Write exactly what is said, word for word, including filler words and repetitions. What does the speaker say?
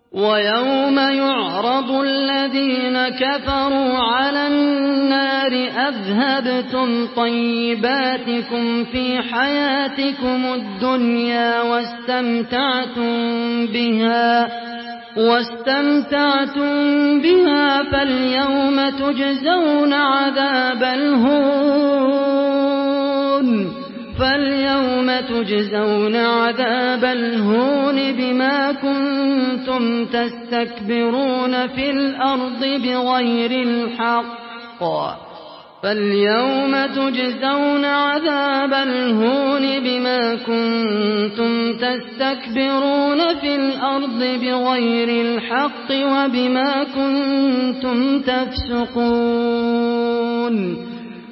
ويوم يعرض الذين كفروا على النار أذهبتم طيباتكم في حياتكم الدنيا واستمتعتم بها واستمتعتم بها فاليوم تجزون عذاب الهون فاليوم تجزون عذاب الهون بما كنتم تستكبرون في الأرض بغير الحق فاليوم تجزون عذاب الهون بما كنتم تستكبرون في الأرض بغير الحق وبما كنتم تفسقون